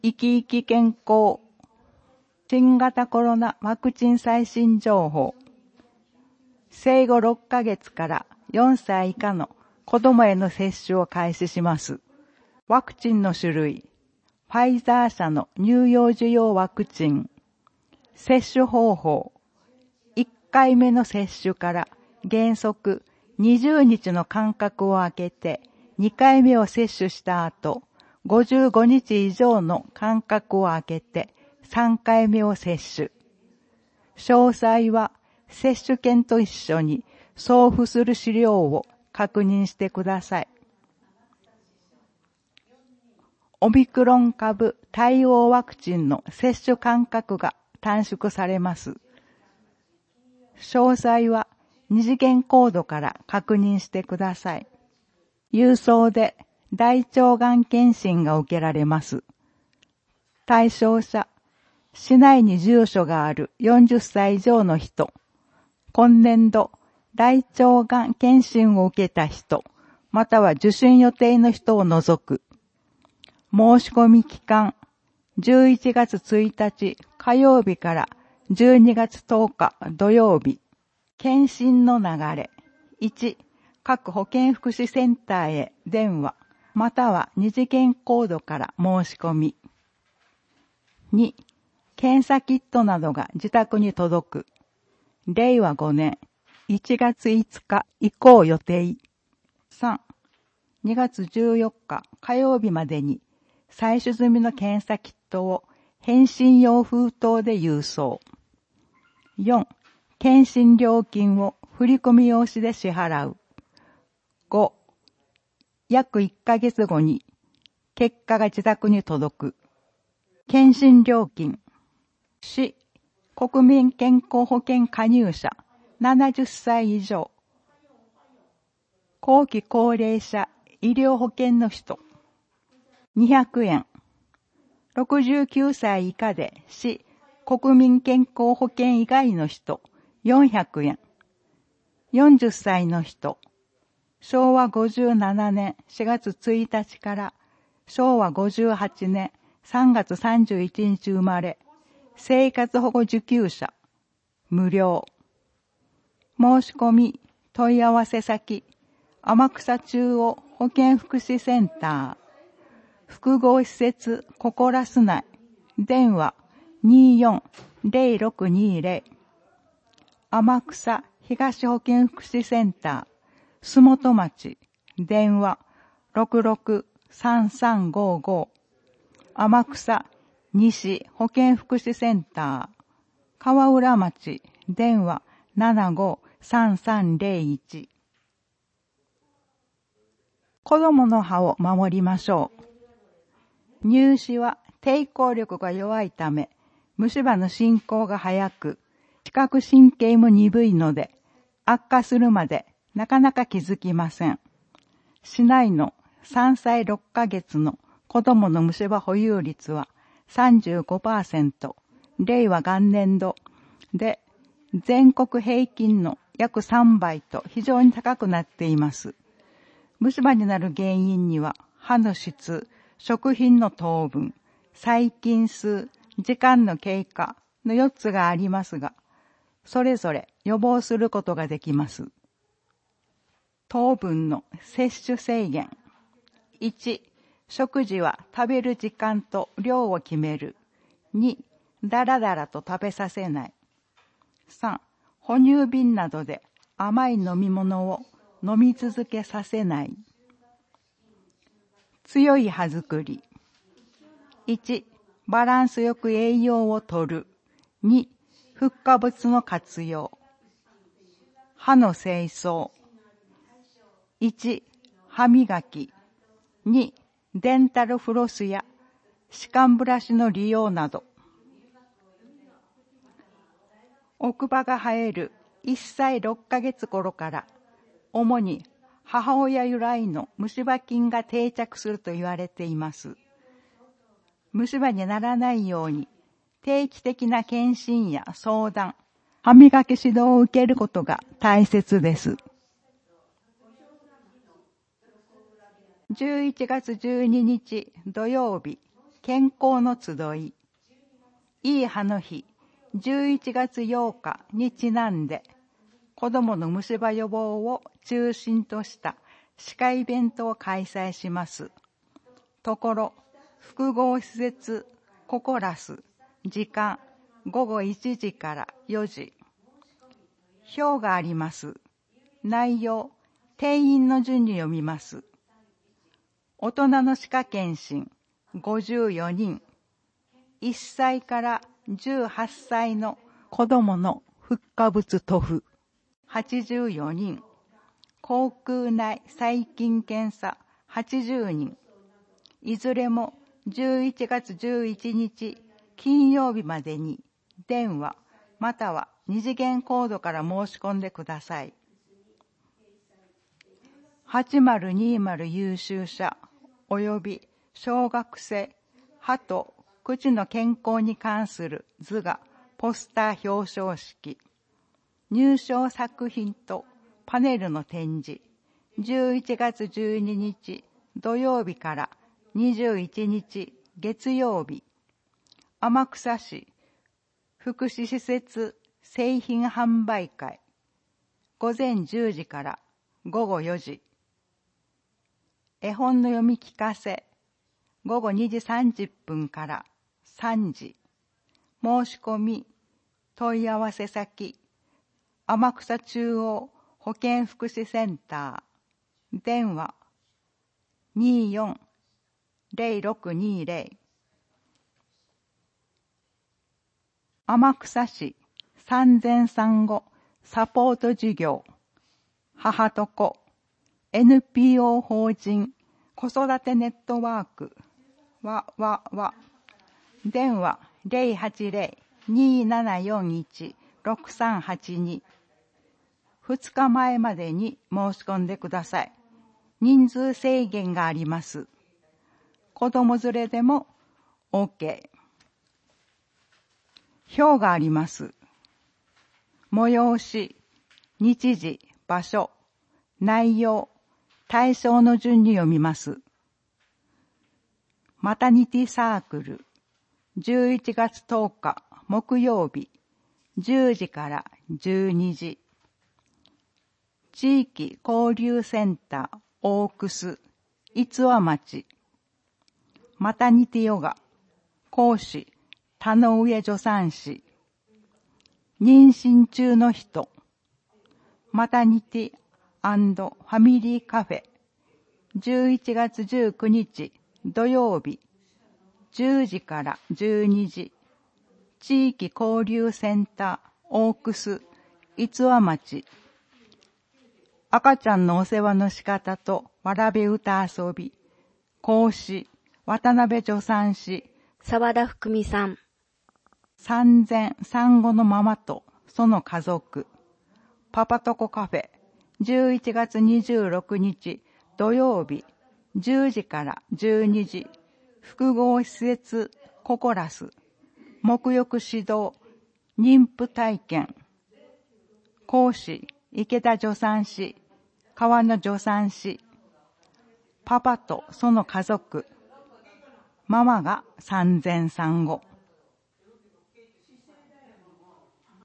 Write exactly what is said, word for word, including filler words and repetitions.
生き生き健康、新型コロナワクチン最新情報、生後ろっかげつからよんさい以下の子供への接種を開始します。ワクチンの種類、ファイザー社の乳幼児用ワクチン、接種方法、いっかいめの接種から原則にじゅうにちの間隔を空けてにかいめを接種した後、ごじゅうごにち以上の間隔を空けてさんかいめを接種。詳細は接種券と一緒に送付する資料を確認してください。オミクロン株対応ワクチンの接種間隔が短縮されます。詳細は二次元コードから確認してください。郵送で大腸がん検診が受けられます。対象者、市内に住所があるよんじゅっさい以上の人、今年度大腸がん検診を受けた人、または受診予定の人を除く。申し込み期間、じゅういちがつついたち火曜日からじゅうにがつとおか土曜日。検診の流れ。いち、各保健福祉センターへ電話、または二次元コードから申し込み。に、検査キットなどが自宅に届く。れいわごねんいちがついつか移行予定。さん、にがつじゅうよっか火曜日までに採取済みの検査キットを返信用封筒で郵送。よん、検診料金を振込用紙で支払う。ご、約いっかげつごに結果が自宅に届く。検診料金。市、国民健康保険加入者ななじゅっさい以上。後期高齢者医療保険の人。にひゃくえん。ろくじゅうきゅうさい以下で市、国民健康保険以外の人。よんひゃくえん。よんじゅっさいの人。しょうわごじゅうななねんしがつついたちからしょうわごじゅうはちねんさんがつさんじゅういちにち生まれ、生活保護受給者。無料。申し込み、問い合わせ先、天草中央保健福祉センター、複合施設ココラス内、電話にーよんぜろろくにーぜろ、天草東保健福祉センター、洲本町、電話ろくろくさんさんごご、天草西保健福祉センター、川浦町、電話ななごさんさんぜろいち。子供の歯を守りましょう。乳歯は抵抗力が弱いため、虫歯の進行が早く、視覚神経も鈍いので、悪化するまでなかなか気づきません。市内のさんさいろっかげつの子供の虫歯保有率は さんじゅうごパーセント、令和元年度で全国平均の約さんばいと非常に高くなっています。虫歯になる原因には歯の質、食品の糖分、細菌数、時間の経過のよっつがありますが、それぞれ予防することができます。糖分の摂取制限。いち、食事は食べる時間と量を決める。に、だらだらと食べさせない。さん、哺乳瓶などで甘い飲み物を飲み続けさせない。強い歯作り。いち、バランスよく栄養をとる。に、フッ化物の活用。歯の清掃。いち、歯磨き。に、デンタルフロスや歯間ブラシの利用など。奥歯が生えるいっさいろっかげつ頃から、主に母親由来の虫歯菌が定着すると言われています。虫歯にならないように、定期的な検診や相談、歯磨き指導を受けることが大切です。じゅういちがつじゅうににち土曜日、 健康の集い、いい葉の日、じゅういちがつようかにちなんで、子どもの虫歯予防を中心とした歯科イベントを開催します。ところ、複合施設ココラス、時間ごごいちじからよじ。表があります。内容、定員の順に読みます。大人の歯科検診ごじゅうよにん、いっさいからじゅうはっさいの子どものフッ化物塗布はちじゅうよにん、口腔内細菌検査はちじゅうにん、いずれもじゅういちがつじゅういちにち金曜日までに電話または二次元コードから申し込んでください。はちまるにまる優秀者および小学生歯と口の健康に関する図画ポスター表彰式、入賞作品とパネルの展示、じゅういちがつじゅうににち土曜日からにじゅういちにち月曜日、天草市福祉施設製品販売会、ごぜんじゅうじからごごよじ、絵本の読み聞かせ、ごごにじさんじゅっぷんからさんじ、申し込み、問い合わせ先、天草中央保健福祉センター、電話にーよん ぜろろくにーぜろ、天草市産前産後サポート事業、母と子 エヌピーオー 法人子育てネットワークわわわ、電話ぜろはちぜろ にーななよんいち ろくさんはちに、ふつかまえまでに申し込んでください。人数制限があります。子供連れでも OK。表があります。催し、日時、場所、内容、対象の順に読みます。マタニティサークル、じゅういちがつとおか木曜日、じゅうじからじゅうにじ。地域交流センター、大楠、逸話町。マタニティヨガ、講師、田上助産師。妊娠中の人、マタニティ&ファミリーカフェ、じゅういちがつじゅうくにち土曜日、じゅうじからじゅうにじ。地域交流センター、大楠、逸話町。赤ちゃんのお世話の仕方とわらべ歌遊び。講師、渡辺助産師。 沢田福美さん。 産前産後のママとその家族。パパトコカフェ。じゅういちがつにじゅうろくにち土曜日、じゅうじからじゅうにじ。複合施設ココラス。沐浴指導、妊婦体験。講師、池田助産師、川野助産師。パパとその家族。ママが産前産後。